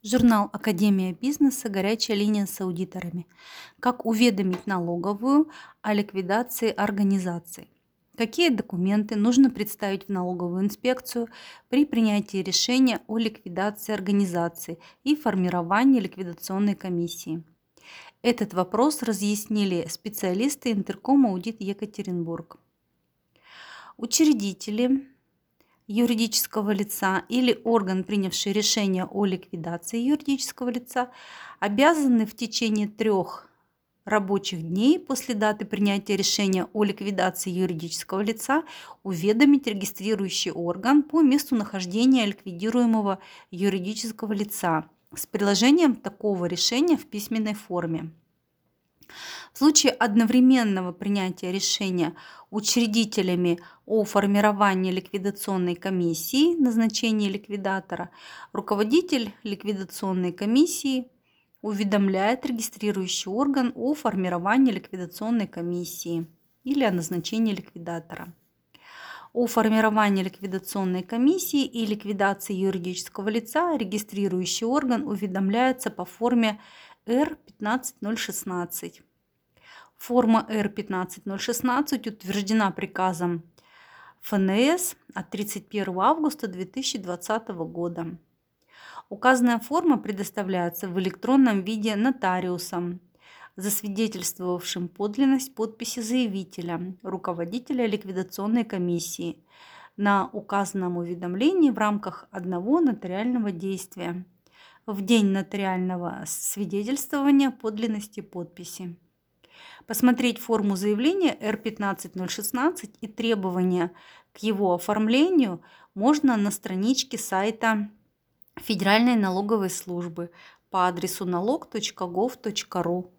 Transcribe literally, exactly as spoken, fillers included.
Журнал «Академия бизнеса. Горячая линия с аудиторами». Как уведомить налоговую о ликвидации организации? Какие документы нужно представить в налоговую инспекцию при принятии решения о ликвидации организации и формировании ликвидационной комиссии? Этот вопрос разъяснили специалисты Интерком Аудит Екатеринбург. Учредители юридического лица или орган, принявший решение о ликвидации юридического лица, обязаны в течение трех рабочих дней после даты принятия решения о ликвидации юридического лица уведомить регистрирующий орган по месту нахождения ликвидируемого юридического лица с приложением такого решения в письменной форме. В случае одновременного принятия решения учредителями о формировании ликвидационной комиссии, назначении ликвидатора, руководитель ликвидационной комиссии уведомляет регистрирующий орган о формировании ликвидационной комиссии или о назначении ликвидатора. О формировании ликвидационной комиссии и ликвидации юридического лица регистрирующий орган уведомляется по форме Р пятнадцать ноль шестнадцать. Форма Р пятнадцать ноль шестнадцать утверждена приказом Эф Эн Эс от тридцать первого августа две тысячи двадцатого года. Указанная форма предоставляется в электронном виде нотариусом, засвидетельствовавшим подлинность подписи заявителя, руководителя ликвидационной комиссии, на указанном уведомлении в рамках одного нотариального действия в день нотариального свидетельствования подлинности подписи. Посмотреть форму заявления Р пятнадцать ноль шестнадцать и требования к его оформлению можно на страничке сайта Федеральной налоговой службы по адресу налог точка гов точка ру.